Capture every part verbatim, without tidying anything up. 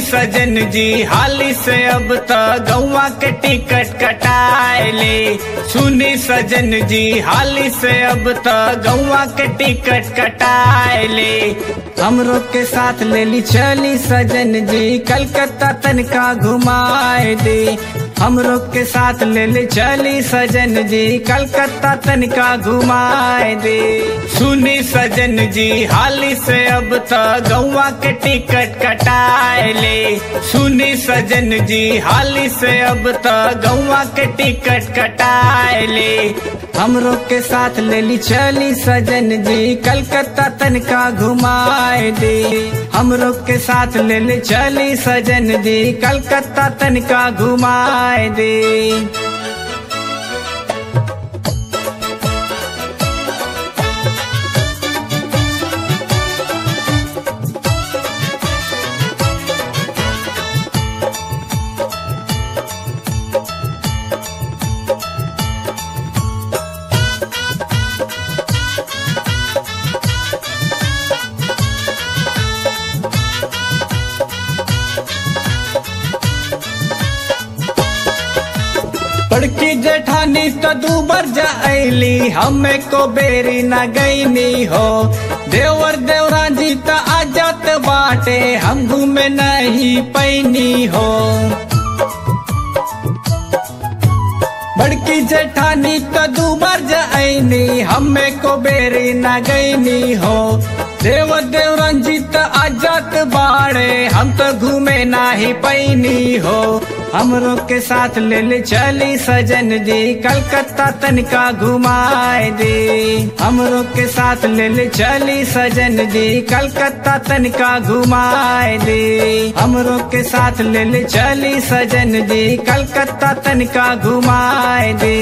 सजन जी हाली से अब त गौवा के टिकट कटाएले। सुनी सजन जी हाली से अब त गौवा के टिकट कटाएले। हमरो के साथ लेली चली सजन जी कलकत्ता तनका घुमाए दे। हमरो के साथ लेली चली सजन जी कलकत्ता तनका घुमाए दे। सुनी सजन जी हाली से अब त गौवा के टिकट कटाएले। सुनी सजन जी हाली से अब त गौवा के टिकट कटाएले। हमरो के साथ लेली चली सजन जी कलकत्ता तनका घुमाए दे। हमरो के साथ लेली चली सजन जी कलकत्ता तनका घुमाए दे। बड़की जेठानी तो दूबर जाइली हमें को बेरी न गईनी हो। देवर देवरा जी तो आजत बाटे हम घूमे नहीं पैनी हो। बड़की जेठानी तो दूबर जाइनी हमें को बेरी न गईनी हो। देवर देवरन जी तो आजत बाड़े हम तो घूमे नहीं पैनी हो। हमरो के साथ ले ले चली सजन जी कलकत्ता तनका घुमाए दे। हमरो के साथ ले ले चली सजन जी कलकत्ता तनका घुमाए दे। हमरो के साथ ले ले चली सजन जी कलकत्ता तनका घुमाए दे।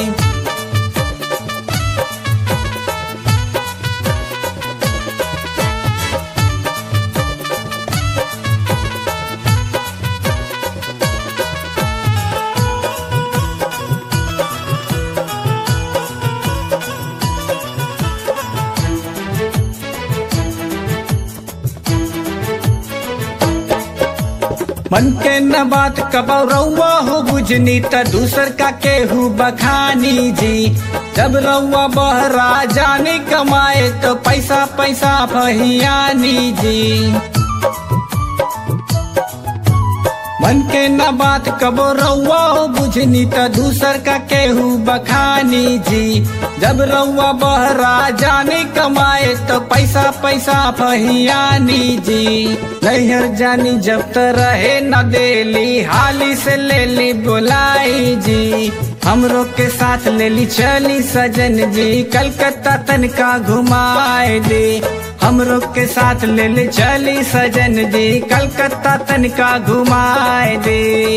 मन के न बात कबौ रउआ हो बुझनी त दूसर का केहू बखानी जी। जब रउआ बहरा जाने कमाए तो पैसा पैसा फहियानी जी। मन के न बात कबो रउआ हो बुझनी त दूसर का केहू बखानी जी। जब रउआ बहरा जाने कमाए तो पैसा पैसा फहियानी जी। नैहर जानी जब त रहे न देली हाली से लेली बुलाई जी। हमरो के साथ लेली चली सजन जी कलकत्ता तनका घुमाए दे। हमरो के साथ लेली चली सजन जी कलकत्ता तनका घुमाए दे।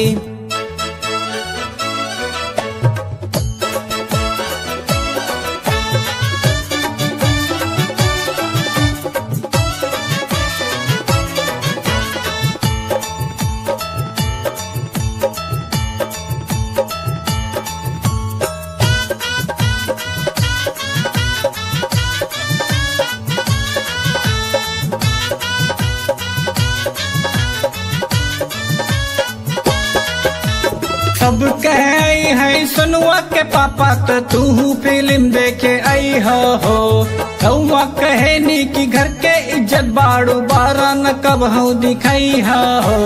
सब कहे है सुनुआ के पापा तो तू फिल्म देखे आई हो हो। रउआ कहे नी कि घर के इज्जत बाड़ू बारा न कब हो दिखाई हो।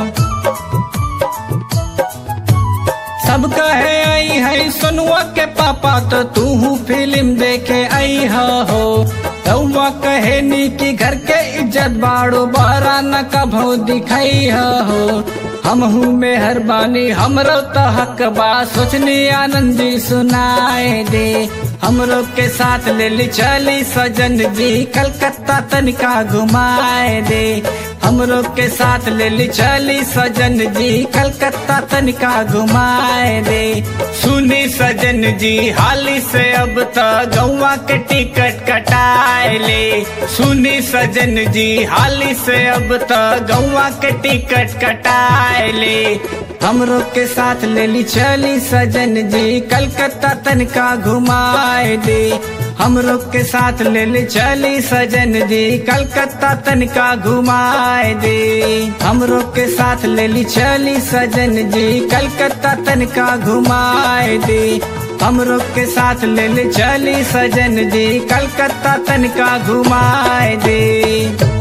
सब कहे आई है सुनुआ के पापा तो तू फिल्म देखे आई हो हो। रउआ कहे नी कि घर के इज्जत बाड़ू बारा न कब हो दिखाई हो। हम हूँ मेहरबानी हमरो तो हक बा सोचनी आनंदी सुनाए दे। हमरो के साथ ले ली चली सजन जी कलकत्ता तनका घुमाए दे। हमरो के साथ ले ली चली सजन जी कलकत्ता तनका घुमाए दे। सुनी सजन जी हाली से अब त गौवा के टिकट कटाएले। सुनी सजन जी हाली से अब त गौवा के टिकट कटाएले। हमरो के साथ लेली चली सजन जी कलकत्ता तनका घुमाए दे। हमरो के साथ ले ले चली सजन जी कलकत्ता तनिका घुमाए दे। हमरो के साथ ले ली चली सजन जी कलकत्ता तनिका घुमाए दे। हमरो के साथ ले ले चली सजन जी कलकत्ता तनिका घुमाए दे।